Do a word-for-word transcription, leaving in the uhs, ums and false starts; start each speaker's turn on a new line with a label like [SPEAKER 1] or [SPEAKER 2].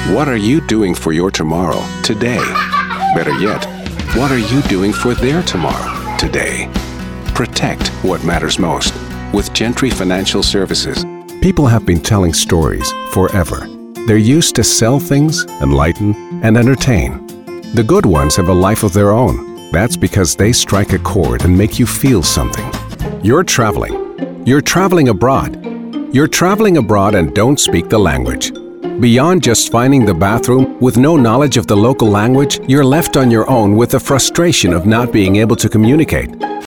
[SPEAKER 1] What are you doing for your tomorrow, today? Better yet, what are you doing for their tomorrow, today? Protect what matters most with Gentry Financial Services. People have been telling stories forever. They're used to sell things, enlighten, and entertain. The good ones have a life of their own. That's because they strike a chord and make you feel something. You're traveling. You're traveling abroad. You're traveling abroad and don't speak the language. Beyond just finding the bathroom, with no knowledge of the local language, you're left on your own with the frustration of not being able to communicate.